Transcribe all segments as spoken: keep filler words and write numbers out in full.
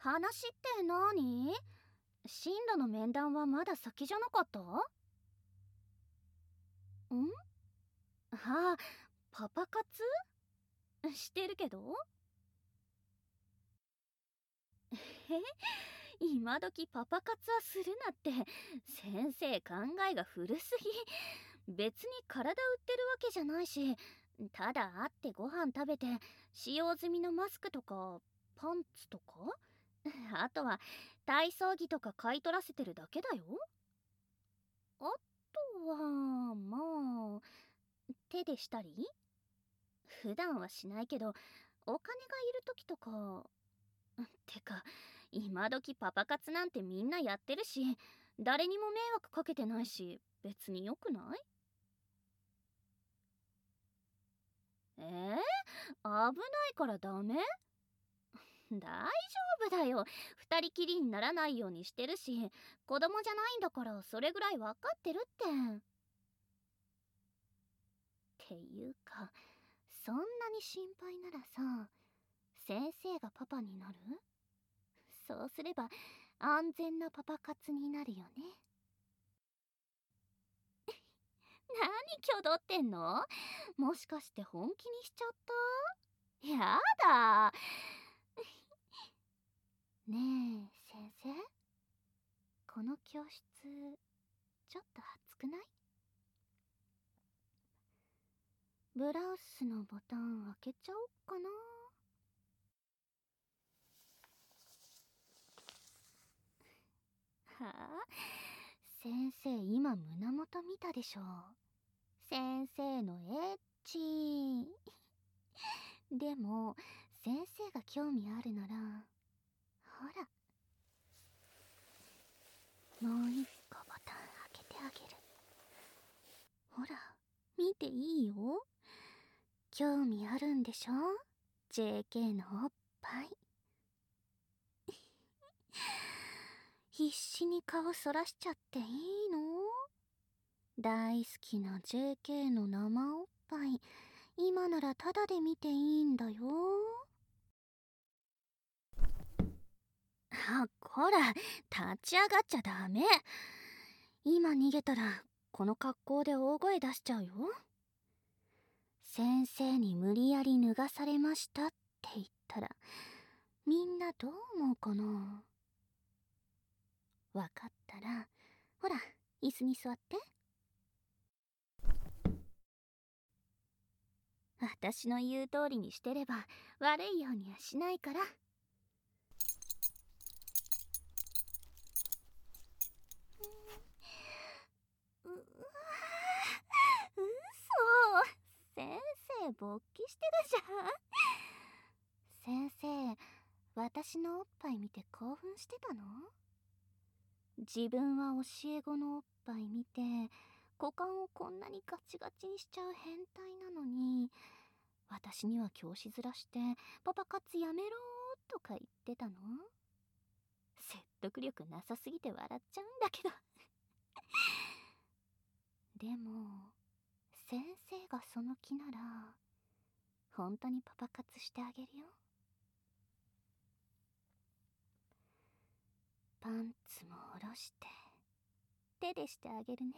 話って何？進路の面談はまだ先じゃなかった？ん？はあ、パパ活してるけど。え、今時パパ活はするなって。先生考えが古すぎ。別に体売ってるわけじゃないし、ただ会ってご飯食べて使用済みのマスクとかパンツとか、あとは体操着とか買い取らせてるだけだよ。あとはまあ手でしたり、普段はしないけどお金がいる時とか。てか今時パパ活なんてみんなやってるし、誰にも迷惑かけてないし別によくない？えー、危ないからダメ？大丈夫だよ。二人きりにならないようにしてるし、子供じゃないんだからそれぐらいわかってるって。っていうか、そんなに心配ならさ、先生がパパになる？そうすれば安全なパパ活になるよね。何挙動ってんの？もしかして本気にしちゃった？やだ。ねえ先生、この教室ちょっと暑くない？ブラウスのボタン開けちゃおっかな。はあ、先生今胸元見たでしょ。先生のエッチ。でも先生が興味あるなら、ほら、もう一個ボタン開けてあげる。ほら見ていいよ。興味あるんでしょ？ ジェーケー のおっぱい。必死に顔そらしちゃっていいの？大好きな ジェーケー の生おっぱい、今ならタダで見ていいんだよ。あ、こら、立ち上がっちゃダメ。今逃げたらこの格好で大声出しちゃうよ。先生に無理やり脱がされましたって言ったらみんなどう思うかな。わかったら、ほら椅子に座って。私の言う通りにしてれば悪いようにはしないから。ううわー、嘘。先生勃起してるじゃん。先生、私のおっぱい見て興奮してたの？自分は教え子のおっぱい見て股間をこんなにガチガチにしちゃう変態なのに、私には教師面してパパ活やめろーとか言ってたの？説得力なさすぎて笑っちゃうんだけど。でも先生がその気なら本当にパパ活してあげるよ。パンツも下ろして手でしてあげるね。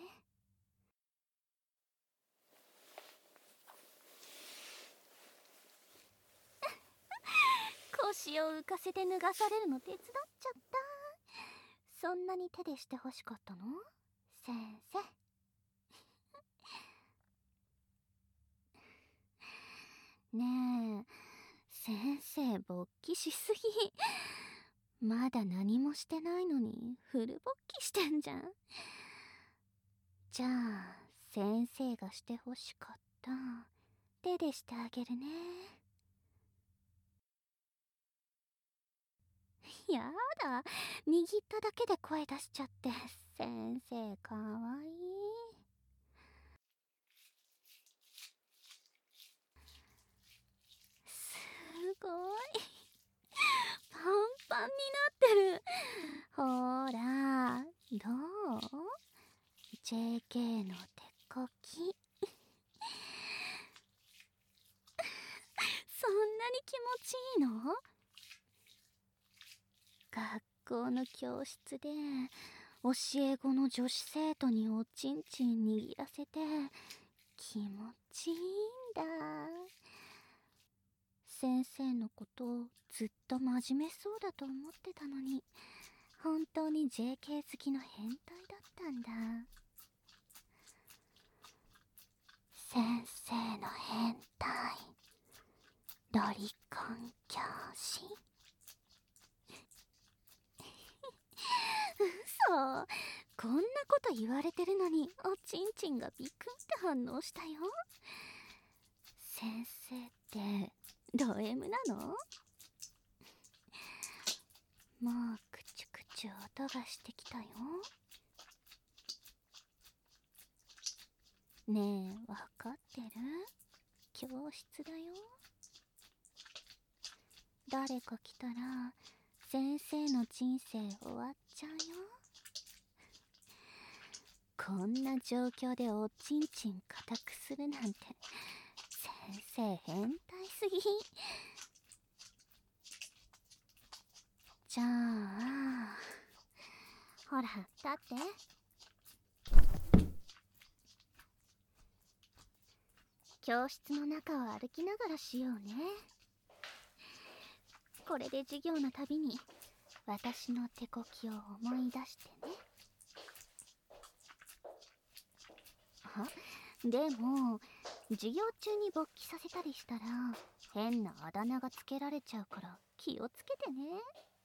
腰を浮かせて脱がされるの手伝っちゃった。そんなに手でしてほしかったの？先生。ねえ先生、勃起しすぎ。まだ何もしてないのにフル勃起してんじゃん。じゃあ先生がしてほしかった手でしてあげるね。やだ、握っただけで声出しちゃって。先生かわいい。すごいパンパンになってる。ほらどう？ ジェーケー の手こき。そんなに気持ちいいの？ 校の教室で教え子の女子生徒におちんちん握らせて気持ちいいんだ。先生のことをずっと真面目そうだと思ってたのに、本当に ジェーケー 好きの変態だったんだ。先生の変態ロリコン教師。嘘、こんなこと言われてるのにおちんちんがビクンって反応したよ。先生ってド M なの？もうクチュクチュ音がしてきたよ。ねえ、わかってる？教室だよ。誰か来たら先生の人生終わっちゃうよ。こんな状況でおちんちん固くするなんて先生変態すぎ。じゃあほら立って。教室の中を歩きながらしようね。これで授業のたびに私の手こきを思い出してね。あ、でも授業中に勃起させたりしたら変なあだ名がつけられちゃうから気をつけてね。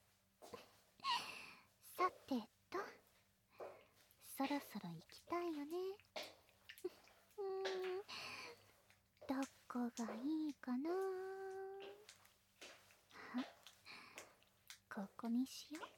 さてと、そろそろ行きたいよね。うーん、どこがいいかな。は、ここにしよう。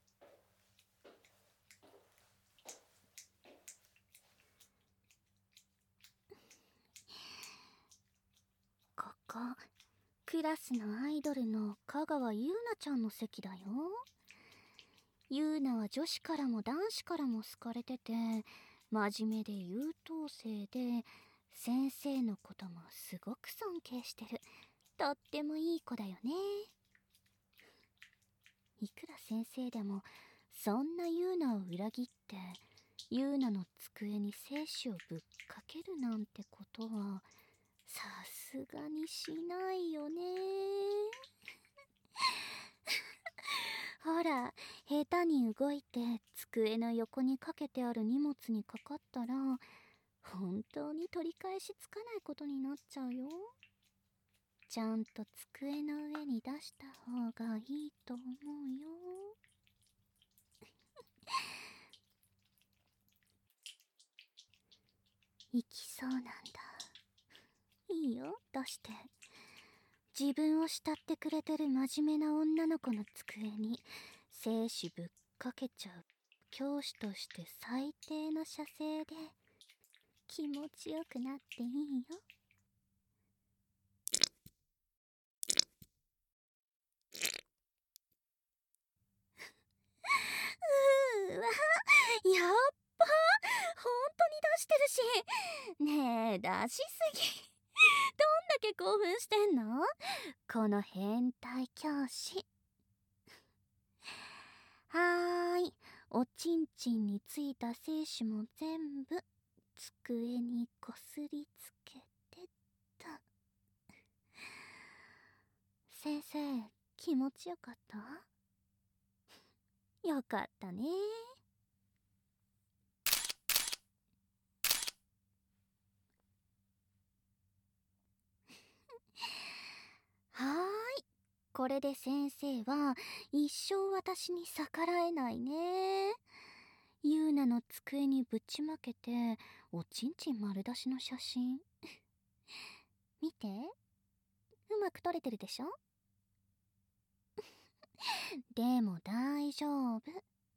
ここクラスのアイドルの香川優奈ちゃんの席だよ。優奈は女子からも男子からも好かれてて真面目で優等生で先生のこともすごく尊敬してるとってもいい子だよね。いくら先生でもそんな優奈を裏切って優奈の机に精子をぶっかけるなんてことはさすがにしないよね。ほら、下手に動いて机の横にかけてある荷物にかかったら本当に取り返しつかないことになっちゃうよ。ちゃんと机の上に出した方がいいと思うよ。行きそうなんだ。いいよ、出して。自分を慕ってくれてる真面目な女の子の机に精子ぶっかけちゃう教師として最低の射精で気持ちよくなっていいよ。うーわ、やっば、本当に出してるし。ねえ、出しすぎ。どんだけ興奮してんの？この変態教師。はーい、おちんちんについた精子も全部机にこすりつけてと。先生、気持ちよかった？よかったね。はーい、これで先生は一生私に逆らえないね。ユーナの机にぶちまけておちんちん丸出しの写真見て、うまく撮れてるでしょ。でも大丈夫。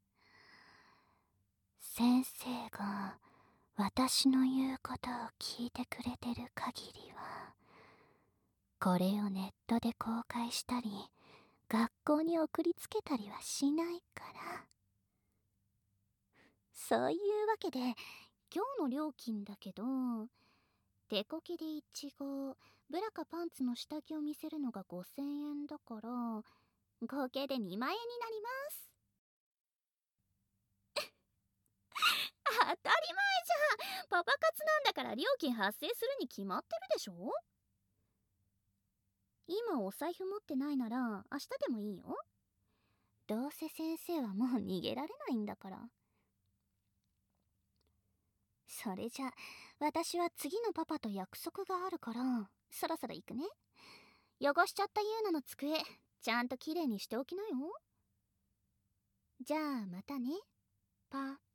先生が私の言うことを聞いてくれてる限りはこれをネットで公開したり学校に送りつけたりはしないから。そういうわけで今日の料金だけど、手こきでいちご、ブラかパンツの下着を見せるのがごせんえんだから合計でにまん円になります。 たり前じゃん。パパ活なんだから料金発生するに決まってるでしょ。今お財布持ってないなら明日でもいいよ。どうせ先生はもう逃げられないんだから。それじゃ私は次のパパと約束があるからそろそろ行くね。汚しちゃったユーナの机ちゃんときれいにしておきなよ。じゃあまたね、パ